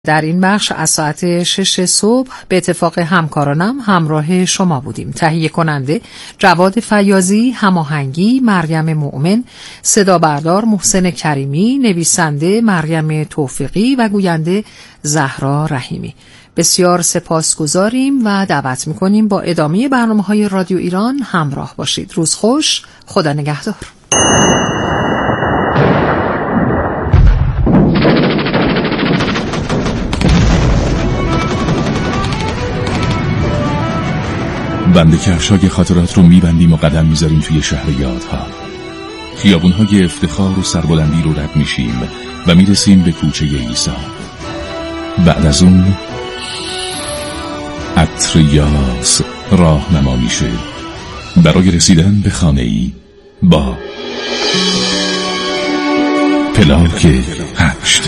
در این بخش از ساعت 6 صبح به اتفاق همکارانم همراه شما بودیم. تهیه کننده جواد فیاضی، هماهنگی مریم مؤمن، صدا بردار محسن کریمی، نویسنده مریم توفیقی و گوینده زهرا رحیمی. بسیار سپاسگزاریم و دعوت می‌کنیم با ادامه برنامه‌های رادیو ایران همراه باشید. روز خوش، خدا نگهدار. بند کفشای خاطرات رو میبندیم و قدم میذاریم توی شهر یادها. خیابونهای افتخار و سربلندی رو رد میشیم و میرسیم به کوچه عیسی. بعد از اون عطر یاس راهنما میشه برای رسیدن به خانه‌ای با پلاک 8.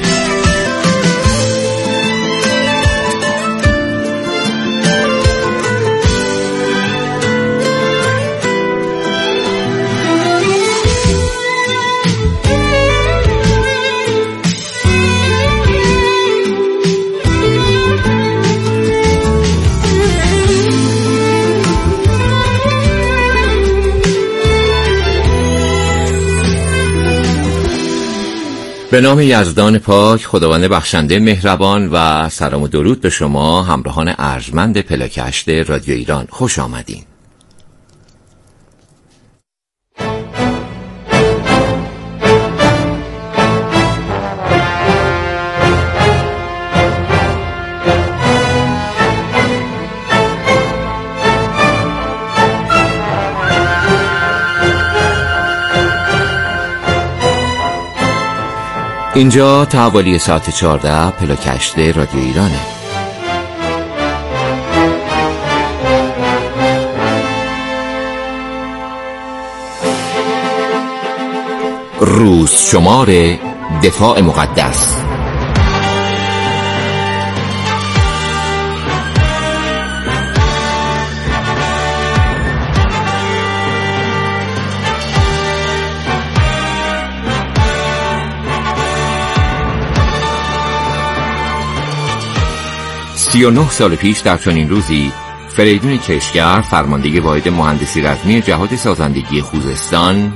به نام یزدان پاک، خداوند بخشنده مهربان، و سلام و درود به شما همراهان ارجمند پلاک 8 رادیو ایران. خوش آمدین. اینجا تا حوالی ساعت 14 پلاک 8 رادیو ایرانه. روز شمار دفاع مقدس. سی و 39 سال پیش در چنین روزی فریدون کشگر، فرمانده واحد مهندسی رزمی جهاد سازندگی خوزستان،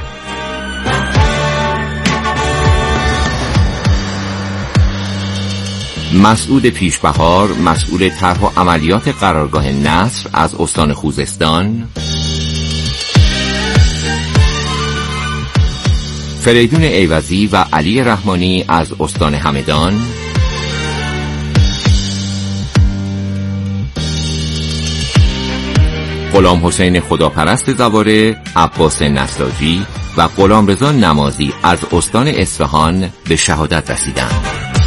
مسعود پیشبهار، مسئول طرح و عملیات قرارگاه نصر از استان خوزستان، فریدون ایوزی و علی رحمانی از استان همدان، غلام حسین خداپرست زواره، عباس نساجی و غلام رضا نمازی از استان اصفهان به شهادت رسیدند.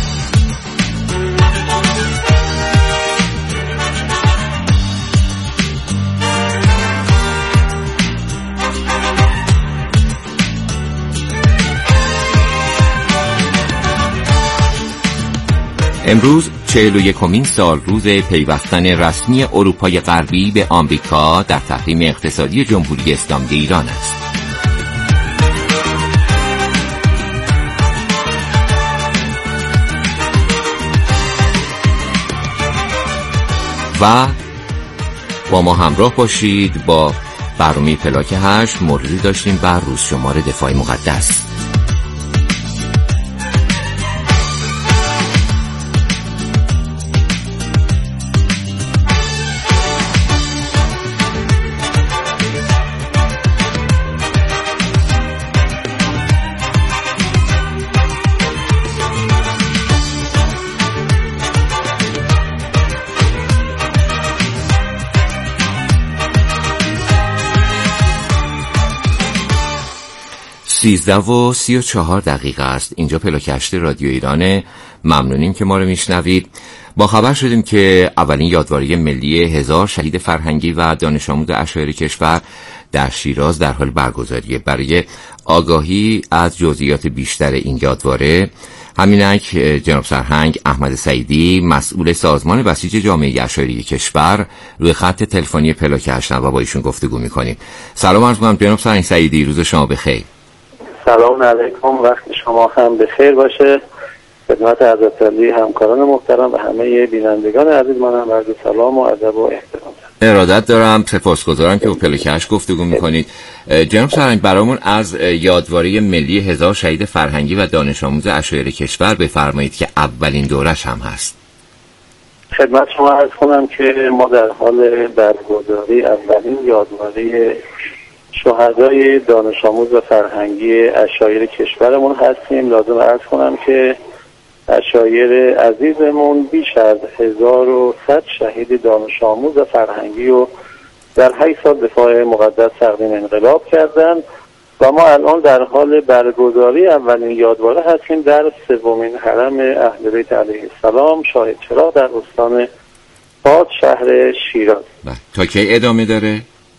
امروز 41مین سال روز پیوستن رسمی اروپای غربی به آمریکا در تحریم اقتصادی جمهوری اسلامی ایران است. و با ما همراه باشید. با برنامه پلاک 8 موردی داشتیم بر روز شمار دفاع مقدس. و 13:34 است. اینجا پلاک 8 رادیو ایرانه. ممنونیم که ما رو میشنوید. با خبر شدیم که اولین یادواری ملی 1000 شهید فرهنگی و دانش آموز اشایر کشور در شیراز در حال برگزاریه. برای آگاهی از جزئیات بیشتر این یادواره، همینک جناب سرهنگ احمد سعیدی، مسئول سازمان بسیج جامعه اشایر کشور، روی خط تلفنی پلاک 8 و با ایشون گفتگو می‌کنیم. سلام عرض می‌کنم جناب سرهنگ سعیدی، روز شما بخیر. سلام علیکم، وقت شما هم بخیر باشه. خدمت حضرت علی، همکاران محترم و همه بینندگان عزیز منم عرض سلام و ادب و احترام. ارادت دارم، سپاسگزارم که با پلوکش گفتگو میکنید. جناب سرهنگ، برامون از یادواری ملی 1000 شهید فرهنگی و دانش آموز عشایر کشور بفرمایید که اولین دورش هم هست. خدمت شما عرض کنم که ما در حال برگزاری اولین یادواری شهدای دانش آموز و فرهنگی عشایر کشورمون هستیم. لازم عرض کنم که عشایر عزیزمون بیش از 1100 شهید دانش آموز و فرهنگی رو در 8 سال دفاع مقدس تقدیم انقلاب کردن و ما الان در حال برگزاری اولین یادواره هستیم در سومین حرم اهل بیت علیه السلام شاهد چراغ در استان فاس شهر شیراز. تا کی ادامه داره؟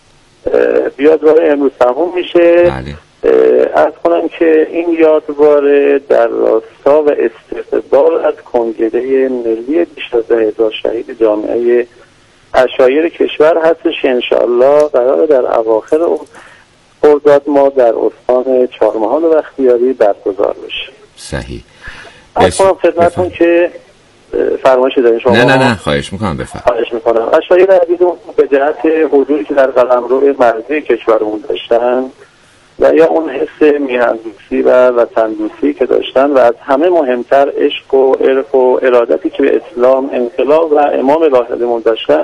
یادواره امروز تموم میشه. عرض کنم که این یادواره در راستا و استقبال از کنگره ملی بیش از 10,000 شهید جامعه عشایر کشور هستش که انشاءالله قرار در اواخر خرداد ما در استان چهارمحال و بختیاری برگزار بشه. صحیح. عرض کنم خدمتتون که فرمایشی دارین شما؟ نه خواهش میکنم بفرمایید. خواهش میکنم. عشایر عزیزمون به جهت حضوری که در قلمرو مرزی کشورمون داشتن و یا اون حس میهندوستی و وطندوستی که داشتن و از همه مهمتر عشق و عرق و ارادتی که به اسلام، انقلاب و امام الهیمون داشتن،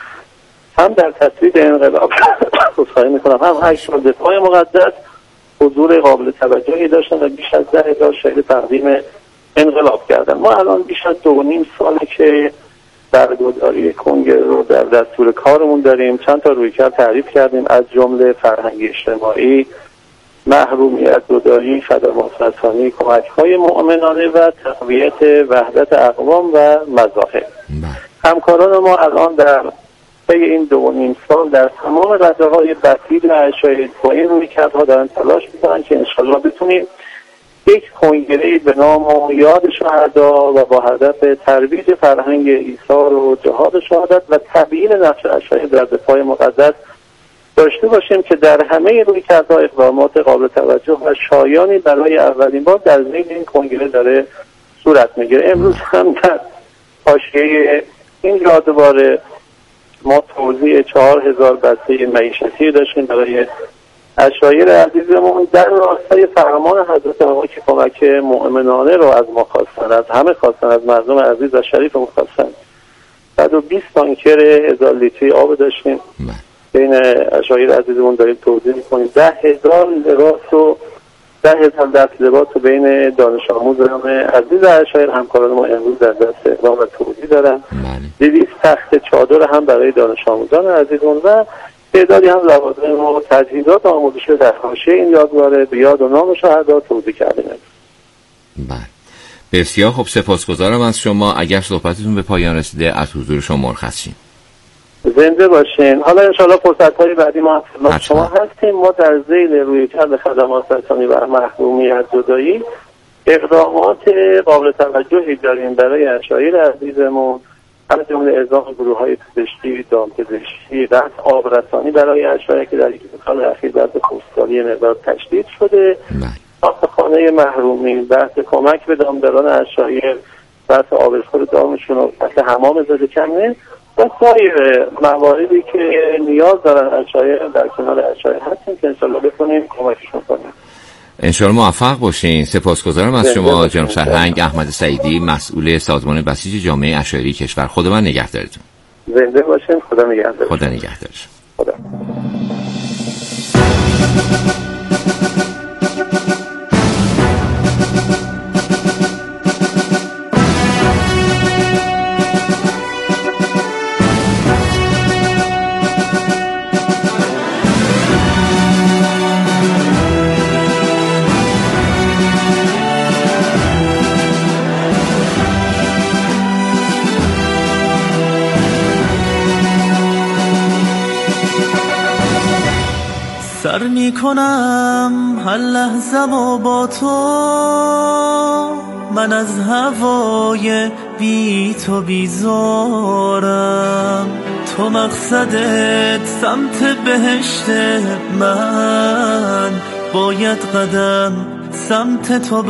هم در تصویب انقلاب خواهی میکنم هم 8 سال دفاع مقدس حضور قابل توجهی داشتن و بیش از 10,000 شهید تقدیم انقلاب کردن. ما الان بیش از 2.5 ساله که برگزاری کنگره رو در دستور کارمون داریم. چند تا رویکرد تعریف کردیم، از جمله فرهنگ اجتماعی، محرومیت زدایی، خدمات رسانی، کمک‌های مؤمنانه و تقویت وحدت اقوام و مذاهب. همکاران ما الان در طی این 2.5 سال در تمام رشته‌های بسیط عشایر با این رویکردها دارن تلاش می‌کنن که انشاءالله بتونیم یک کنگره به نام و یاد شهدا و با هدف ترویج فرهنگ ایثار و جهاد شهادت و تبیین نقش عشایر در دفاع مقدس داشته باشیم که در همه رویکردها اقدامات قابل توجه و شایانی برای اولین بار در ذیل این کنگره داره صورت میگیره. امروز هم در حاشیه این یادواره ما توزیع 4,000 بسته معیشتی داشتیم برای عشایر عزیزمون در راستای فرمان حضرت آقا که کمک مؤمنانه رو از ما خواستن، از همه خواستن، از مردم عزیز و شریف ما خواستن. 120 تانکر 1000 لیتری آب داشتیم بین عشایر عزیزمون داریم توزیع میکنیم. 10,000 لباس و 10,000 دست لباس رو بین دانش آموزان عزیز عشایر همکاران ما امروز در دست اقدام و توزیع دارن. 200 تخت چادر هم برای دانش آموزان عزیزمون و تعدادی هم لوازم و تجهیزات آموزشی در حاشیه این یادواره به یاد و نام شهدا توزیع کردیم. بسیار خوب، سپاسگزارم از شما. اگر صحبتتون به پایان رسیده از حضور شما مرخصیم. زنده باشین. حالا انشاءالله فرصت‌های بعدی ما شما هستیم. ما در ذیل رویکرد خدمات رسانی و محرومیت زدایی اقدامات قابل توجهی داریم برای عشایر عزیزمون، از جمله اعزام گروه‌های پزشکی، دامپزشکی، رفع آبرسانی برای عشایر که در یک سال اخیر بعد خشکسالی مقدار تشدید شده، خانه محرومین، بحث کمک به دامداران عشایر، بحث آبخور دامشون و بحث حمام ضد کمه و سایر مواردی که نیاز دارن عشایر در کنار عشایر هستیم که انشاءالله بتونیم کمکشون کنیم. انشاءالله موفق باشین. سپاسگزارم از شما جناب سرهنگ احمد سعیدی، مسئول سازمان بسیج جامعه عشایری کشور. خدا من نگهدارتون. زنده باشین. خدا نگهدار. خدا نگهدارش. خدا. سر می کنم هر لحظه و با تو، من از هوای بی تو بیزارم، تو مقصدت سمت بهشت من، باید قدم سمت تو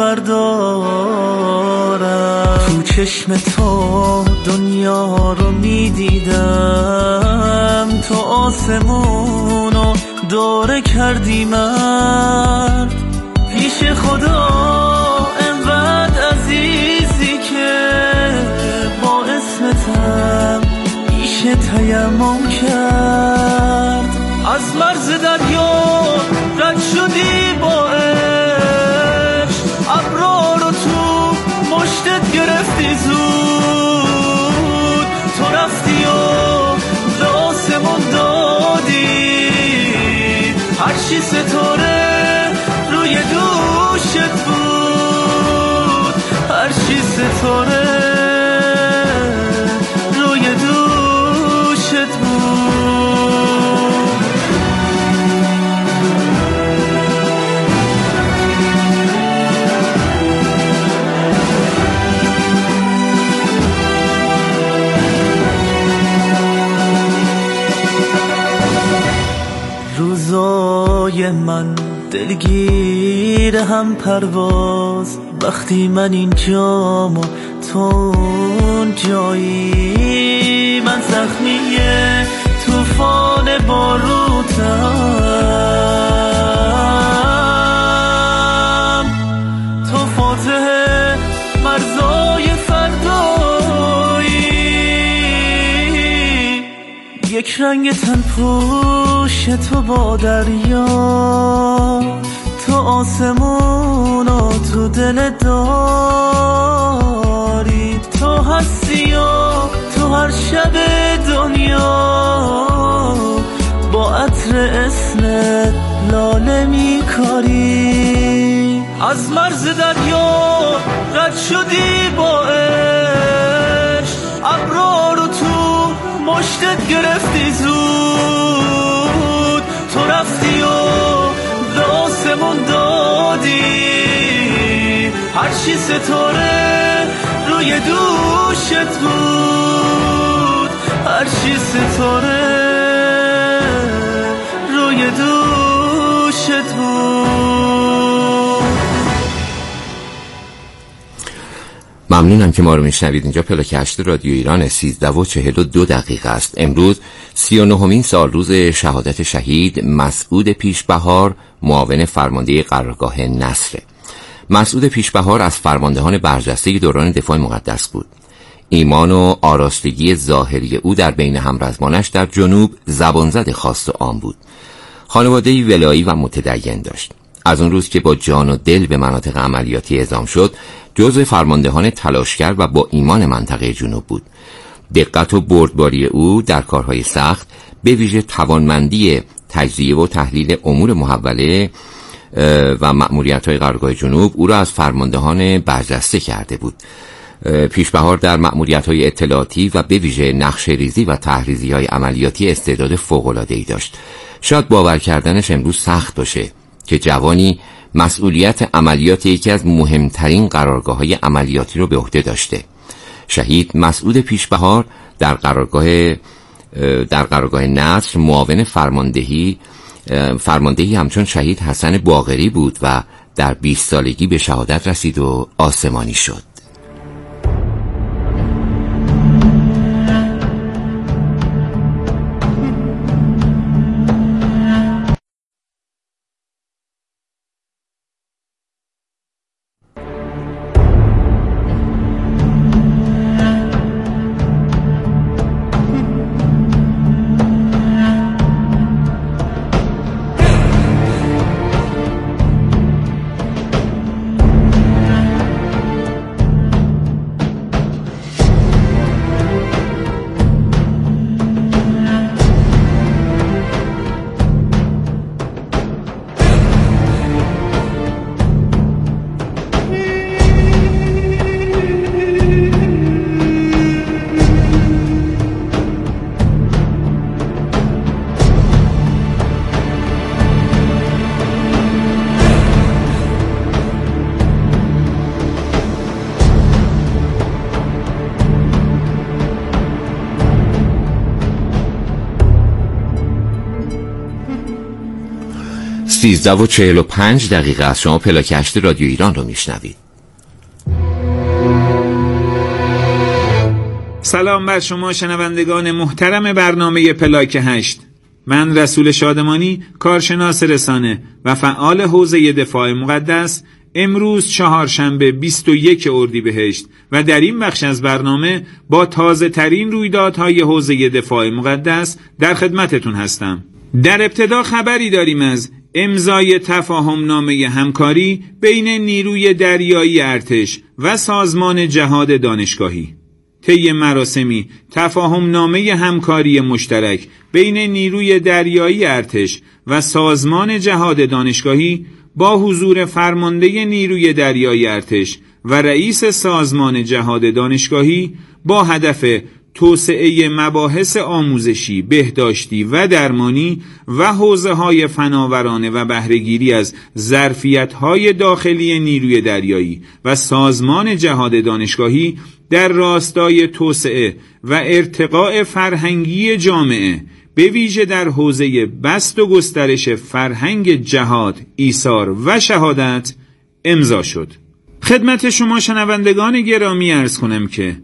بردارم. تو چشم تو دنیا رو میدیدم، تو آسمونو دوره کردی مرد. پیش خدا انقدر عزیزی که با اسمتم میشه تیمم کرد. از مرز دریا رد شدی با عشق، ابرار رو تو مشتت گرفتی زود. تو رفتی و به آسمون دادی، هرچی ستاره روی دوشت بود، هرچی ستاره روی دوشت بود. روزای من دلگیر هم پرواز، وقتی من اینجام و تو اون جایی. من زخمیه توفان باروتم، تو فاتح مرزای فردایی. یک رنگ تن پوش تو با دریا، تو آسمون و تو دل داری. تو هستی و تو هر شب دنیا با عطر اسمت لاله میکاری. از مرز دریا رد شدی با عشق، ابرار رو تو مشتت گرفتی زود. تو رفتی و به آسمون دادی، هرچی ستاره روی دوشت بود، هرچی ستاره روی دوشت بود. ممنونم که ما رو میشنوید. اینجا پلاک 8 رادیو ایران 13:42 است. امروز 39مین سالروز شهادت شهید مسعود پیشبهار، معاون فرمانده قرارگاه نصر. مسعود پیشبهار از فرماندهان برجسته دوران دفاع مقدس بود. ایمان و آراستگی ظاهری او در بین همرزمانش در جنوب زبانزد خاص و عام بود. خانواده‌ای ولایی و متدین داشت. از اون روز که با جان و دل به مناطق عملیاتی اعزام شد، جزو فرماندهان تلاشگر و با ایمان منطقه جنوب بود. دقت و بردباری او در کارهای سخت، به ویژه توانمندی تجزیه و تحلیل امور محوله و مأموریت‌های قرارگاه جنوب او را از فرماندهان برجسته کرده بود. پیشبهار در مأموریت‌های اطلاعاتی و به ویژه نقشه‌ریزی و تحریزی‌های عملیاتی استعداد فوق‌العاده‌ای داشت. شاید باور کردنش امروز سخت باشه که جوانی مسئولیت عملیات یکی از مهمترین قرارگاه‌های عملیاتی رو به عهده داشته. شهید مسعود پیشبهار در قرارگاه نصر معاون فرماندهی همچون شهید حسن باقری بود و در 20 سالگی به شهادت رسید و آسمانی شد. 13:45 از شما پلاک 8 رادیو ایران رو میشنوید. سلام بر شما شنوندگان محترم برنامه پلاک 8. من رسول شادمانی، کارشناس رسانه و فعال حوزه دفاع مقدس، امروز چهارشنبه 21 اردیبهشت و در این بخش از برنامه با تازه ترین رویدادهای حوزه دفاع مقدس در خدمتتون هستم. در ابتدا خبری داریم از امضای تفاهم نامه همکاری بین نیروی دریایی ارتش و سازمان جهاد دانشگاهی. طی مراسمی تفاهم نامه همکاری مشترک بین نیروی دریایی ارتش و سازمان جهاد دانشگاهی با حضور فرمانده نیروی دریایی ارتش و رئیس سازمان جهاد دانشگاهی با هدف توسعه مباحث آموزشی، بهداشتی و درمانی و حوزه‌های فناورانه و بهره‌گیری از ظرفیت‌های داخلی نیروی دریایی و سازمان جهاد دانشگاهی در راستای توسعه و ارتقاء فرهنگی جامعه، به ویژه در حوزه بسط و گسترش فرهنگ جهاد، ایثار و شهادت امضا شد. خدمت شما شنوندگان گرامی عرض کنم که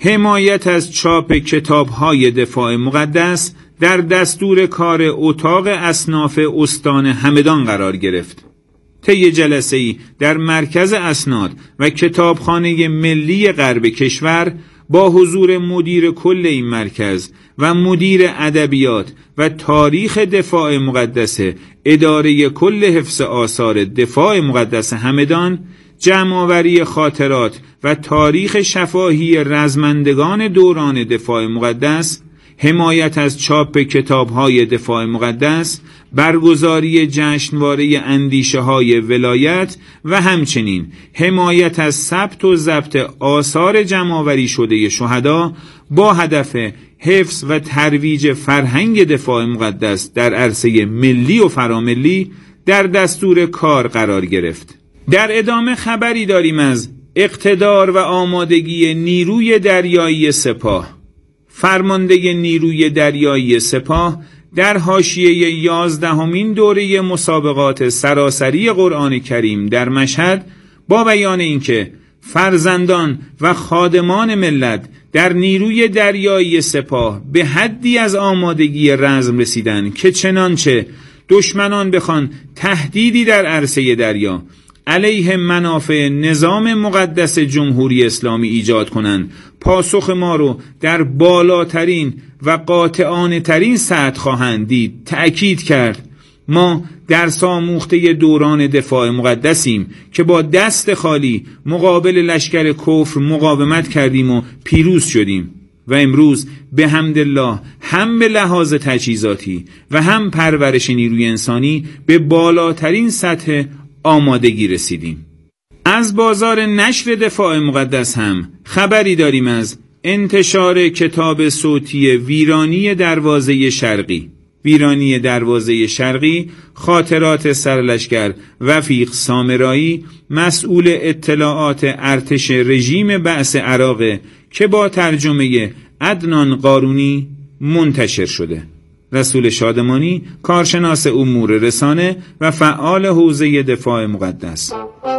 حمایت از چاپ کتاب‌های دفاع مقدس در دستور کار اتاق اصناف استان همدان قرار گرفت. طی جلسه‌ای در مرکز اسناد و کتابخانه ملی غرب کشور با حضور مدیر کل این مرکز و مدیر ادبیات و تاریخ دفاع مقدس اداره کل حفظ آثار دفاع مقدس همدان، جمع‌آوری خاطرات و تاریخ شفاهی رزمندگان دوران دفاع مقدس، حمایت از چاپ کتاب‌های دفاع مقدس، برگزاری جشنواره اندیشه‌های ولایت و همچنین حمایت از ثبت و ضبط آثار جمع‌آوری شده شهدا با هدف حفظ و ترویج فرهنگ دفاع مقدس در عرصه ملی و فراملی در دستور کار قرار گرفت. در ادامه خبری داریم از اقتدار و آمادگی نیروی دریایی سپاه. فرمانده نیروی دریایی سپاه در حاشیه 11مین دوره مسابقات سراسری قرآن کریم در مشهد با بیان اینکه فرزندان و خادمان ملت در نیروی دریایی سپاه به حدی از آمادگی رزم رسیدن که چنانچه دشمنان بخوان تهدیدی در عرصه دریا علیه منافع نظام مقدس جمهوری اسلامی ایجاد کنند، پاسخ ما رو در بالاترین و قاطعانه ترین سطح خواهند دید. تأکید کرد ما در آموخته دوران دفاع مقدسیم که با دست خالی مقابل لشکر کفر مقاومت کردیم و پیروز شدیم و امروز به حمدالله هم به لحاظ تجهیزاتی و هم پرورش نیروی انسانی به بالاترین سطح آمادگی رسیدیم. از بازار نشر دفاع مقدس هم خبری داریم از انتشار کتاب صوتی ویرانی دروازه شرقی. ویرانی دروازه شرقی، خاطرات سرلشکر وفیق سامرایی، مسئول اطلاعات ارتش رژیم بعث عراق که با ترجمه عدنان قارونی منتشر شده. رسول شادمانی، کارشناس امور رسانه و فعال حوزه دفاع مقدس.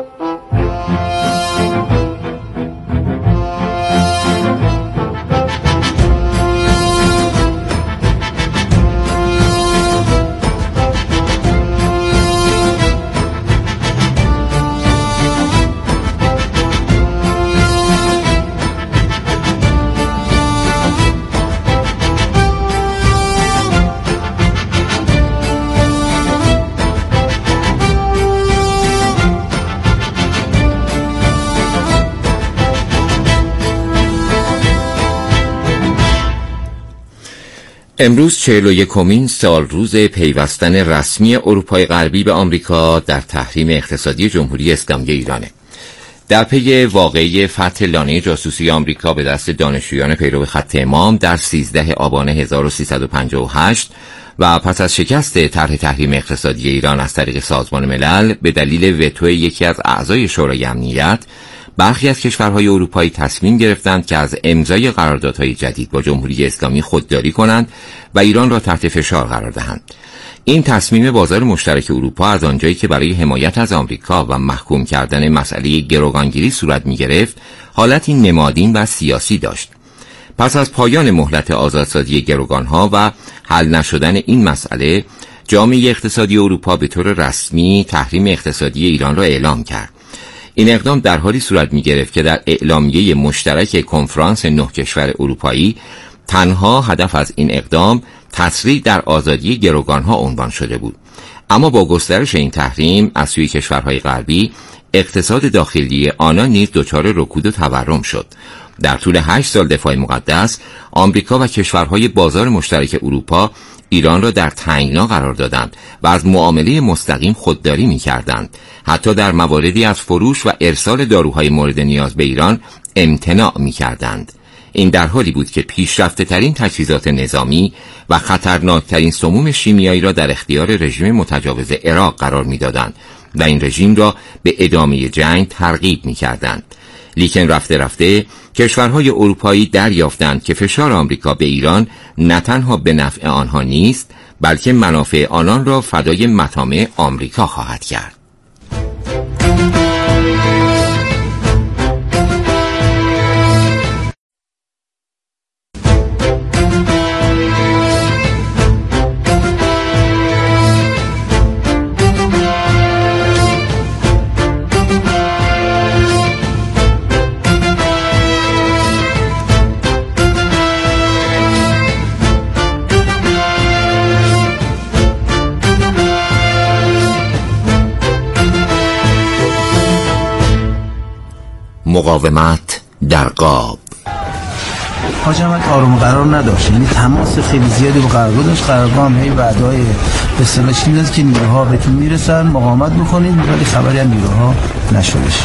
امروز 41مین سالروز پیوستن رسمی اروپای غربی به آمریکا در تحریم اقتصادی جمهوری اسلامی ایرانه. در پی واقعه فتح لانه جاسوسی آمریکا به دست دانشجویان پیرو خط امام در 13 آبان 1358 و پس از شکست طرح تحریم اقتصادی ایران از طریق سازمان ملل به دلیل وتو یکی از اعضای شورای امنیت، برخی از کشورهای اروپایی تصمیم گرفتند که از امضای قراردادهای جدید با جمهوری اسلامی خودداری کنند و ایران را تحت فشار قرار دهند. این تصمیم بازار مشترک اروپا از آنجایی که برای حمایت از آمریکا و محکوم کردن مسئله گروگانگیری صورت می‌گرفت، حالتی نمادین و سیاسی داشت. پس از پایان مهلت آزادسازی گروگان‌ها و حل نشدن این مسئله، جامعه اقتصادی اروپا به طور رسمی تحریم اقتصادی ایران را اعلام کرد. این اقدام در حالی صورت می‌گرفت که در اعلامیه مشترک کنفرانس 9 کشور اروپایی تنها هدف از این اقدام تسریع در آزادی گروگان‌ها عنوان شده بود. اما با گسترش این تحریم از سوی کشورهای غربی، اقتصاد داخلی آنان نیز دچار رکود و تورم شد. در طول 8 سال دفاع مقدس، آمریکا و کشورهای بازار مشترک اروپا ایران را در تنگنا قرار دادند و از معامله مستقیم خودداری می‌کردند. حتی در مواردی از فروش و ارسال داروهای مورد نیاز به ایران امتناع می‌کردند. این در حالی بود که پیشرفته‌ترین تجهیزات نظامی و خطرناکترین سموم شیمیایی را در اختیار رژیم متجاوز عراق قرار می‌دادند و این رژیم را به ادامه جنگ ترغیب می‌کردند. لیکن رفته رفته کشورهای اروپایی دریافتند که فشار آمریکا به ایران نه تنها به نفع آنها نیست، بلکه منافع آنان را فدای مطامع آمریکا خواهد کرد. مقاومت در قاب. حاج احمد آروم قرار نداشت، یعنی تماس خیلی زیادی با قرارگاه داشت. قرارگاه هم هی وعده‌های به اصطلاح چیزی داد که نیروها بهتون میرسن، مقاومت میکنید، ولی خبری از نیروها نشدش.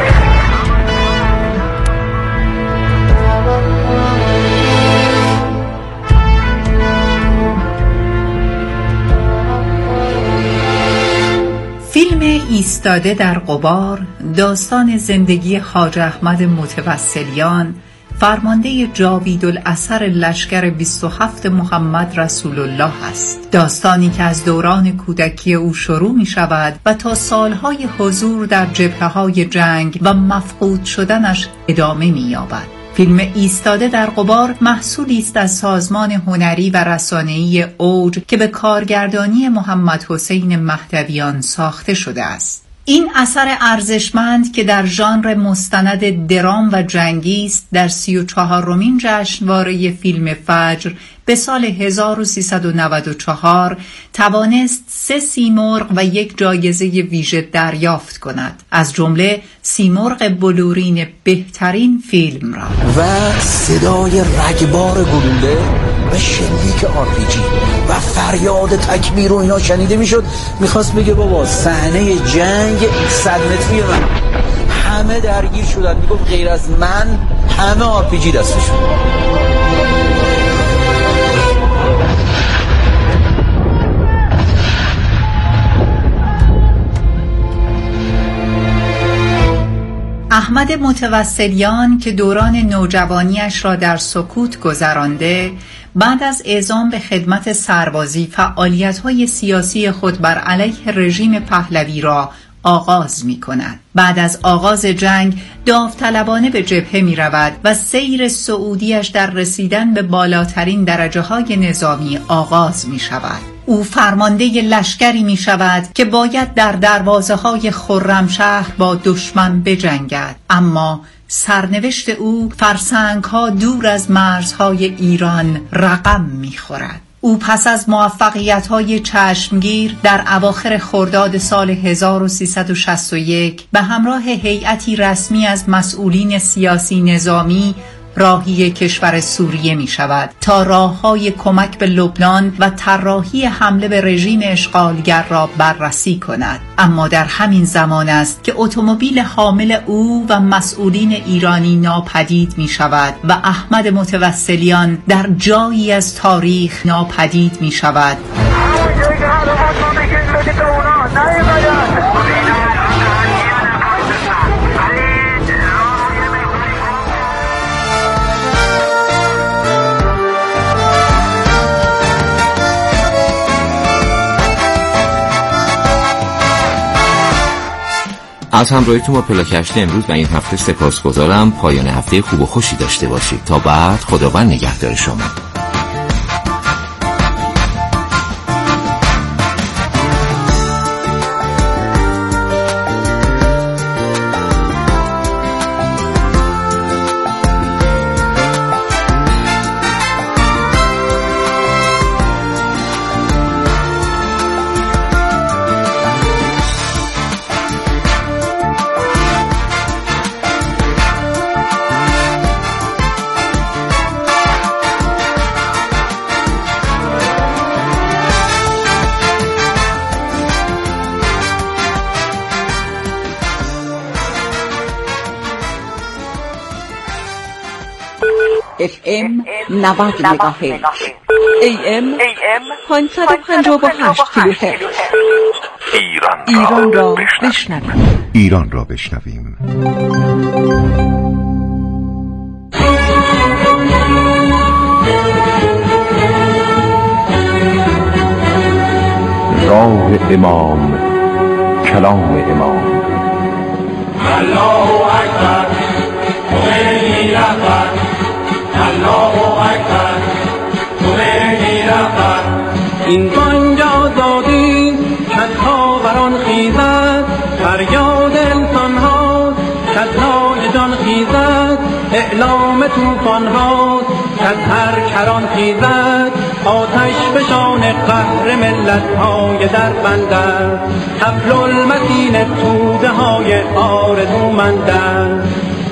فیلم ایستاده در غبار داستان زندگی حاج احمد متوسلیان، فرمانده جاویدالاثر لشکر 27 محمد رسول الله است. داستانی که از دوران کودکی او شروع می شود و تا سالهای حضور در جبهه‌های جنگ و مفقود شدنش ادامه می یابد. فیلم ایستاده در غبار محصولی است از سازمان هنری و رسانه‌ای اوج که به کارگردانی محمد حسین مهدویان ساخته شده است. این اثر ارزشمند که در ژانر مستند درام و جنگی است، در 34مین جشنواره فیلم فجر به سال 1394 توانست 3 سیمرغ و 1 جایزه ویژه دریافت کند، از جمله سیمرغ بلورین بهترین فیلم را. و صدای رگبار گلوله و شلیک آرپیجی و فریاد تکبیر و اینا شنیده میشد. میخواست بگه بابا صحنه جنگ 100 متری من، همه درگیر شدن. میگفت غیر از من همه آرپیجی دستشون. احمد متوسلیان که دوران نوجوانیش را در سکوت گذرانده، بعد از اعزام به خدمت سربازی فعالیت‌های سیاسی خود بر علیه رژیم پهلوی را آغاز می کند. بعد از آغاز جنگ داوطلبانه به جبهه می رود و سیر سعودیش در رسیدن به بالاترین درجه‌های نظامی آغاز می شود. او فرمانده لشکری می شود که باید در دروازه‌های خرمشهر با دشمن بجنگد، اما سرنوشت او فرسنگ‌ها دور از مرزهای ایران رقم می‌خورد. او پس از موفقیت‌های چشمگیر در اواخر خرداد سال 1361 به همراه هیئتی رسمی از مسئولین سیاسی نظامی راهی کشور سوریه می شود تا راه‌های کمک به لبنان و طراحی حمله به رژیم اشغالگر را بررسی کند. اما در همین زمان است که اتومبیل حامل او و مسئولین ایرانی ناپدید می شود و احمد متوسلیان در جایی از تاریخ ناپدید می شود. از همراهیتون با پلاکشت امروز و این هفته سپاسگزارم. پایان هفته خوب و خوشی داشته باشید. تا بعد، خداوند نگهدار شما. FM 90 مگاهرتز، AM 558 کیلوهرتز. ایران را بشنویم. ایران را بشنویم. راه امام، کلام امام. الله اکبر، خمینی رهبر. الله اکبر، خمینی رهبر. این بانگ آزادی کدها بران خیزد، فریاد انسان ها کدهای جان خیزد، اعلام توفان ها کد هر کران خیزد، آتش فشان قهر ملت های در بندد، حبل المتین توده های آرزومندد.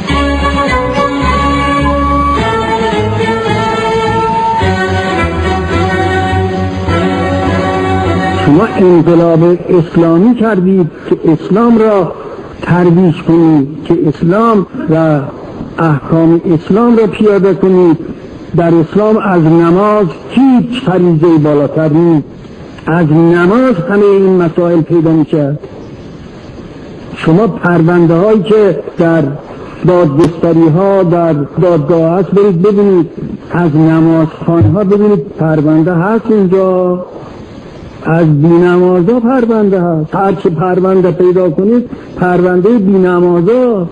شما انقلاب اسلامی کردید که اسلام را ترویج کنید، که اسلام و احکام اسلام را پیاده کنید. در اسلام از نماز هیچ فریضه بالاتر نیست. از نماز همه این مسائل پیدا میشه. شما پرونده هایی که در دادگستری ها در دادگاه هست برید ببینید، از نمازخوان ها ببینید پرونده هست اینجا، از بی‌نمازا پرونده هست. هر چه پرونده پیدا کنید پرونده بی‌نمازا.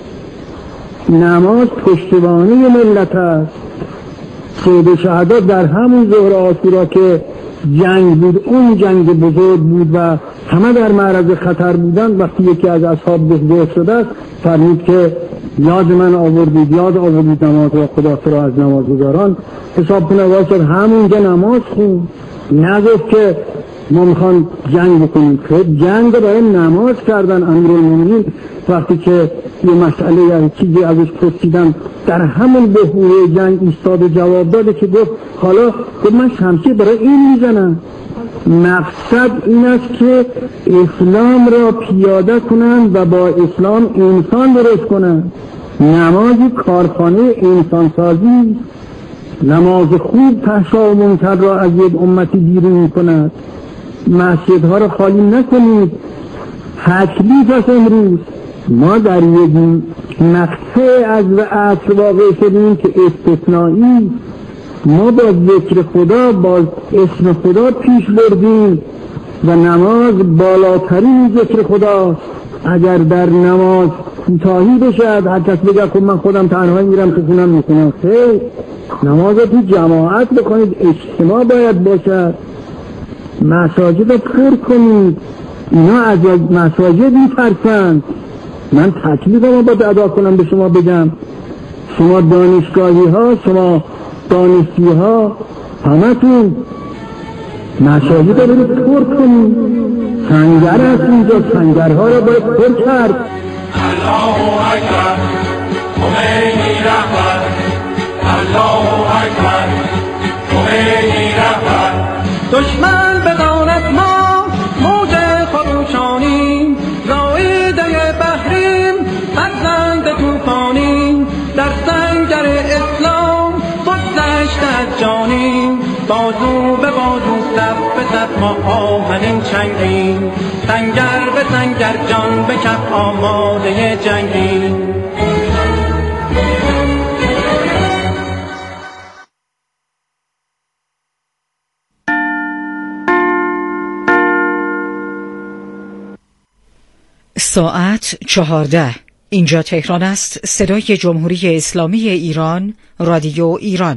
نماز پشتوانه ملت است. سید شهدا در همون ظهر عاشورا که جنگ بود، اون جنگ بزرگ بود و همه در معرض خطر بودن، وقتی یکی از اصحاب بزرگ شده است فرمود که یاد من آوردید، یاد آوردید نماز و خدا را از نمازگزاران حساب کنه. واسه همونجا نماز خون، نگفت که ما میخوان جنگ بکنیم. که جنگ برای نماز کردن. امیرالمومنین وقتی که یه مسئله یا چیزی ازش پرسیدن در همون بحوره جنگ ایستاد و جواب داده که گفت حالا من شمشیر برای این میزنم. مقصد این است که اسلام را پیاده کنند و با اسلام انسان درست کنند. نمازی کارخانه انسانسازی، نماز خوب فحشا و منکر را از یک امتی بیرون می‌کند. مسجدها را خالی نکنید. تکلیف است امروز. ما در یک مقطع از عصر واقع شدیم که استثنایی. ما با ذکر خدا، با اسم خدا پیش بردیم و نماز بالاترین ذکر خداست. اگر در نماز کوتاهی بشد، هر کس بگه خب من خودم تنهایی میرم تو خونم میکنم، نماز تو جماعت بکنید، اجتماع باید باشد. مساجد رو پر کنید. اینا از مساجد میترسند. من تکلیفم رو باید ادا کنم به شما بگم. شما دانشگاهی ها، شما دانشجوی ها، همه تون مساجد رو برید پر کنید. سنگر هست اینجا، سنگرها رو باید پر کرد. الله اکبر، خمینی رهبر. الله اکبر، خمینی رهبر. دشمن بداند ما موج خروشانیم، زایده بحریم، فرزند توفانیم، در سنگر اسلام بگذشته از جانیم، بازو به بازو صف به صف ما آهنین چنگیم، سنگر به سنگر جان به کف آماده جنگیم. ساعت 14. اینجا تهران است. صدای جمهوری اسلامی ایران، رادیو ایران.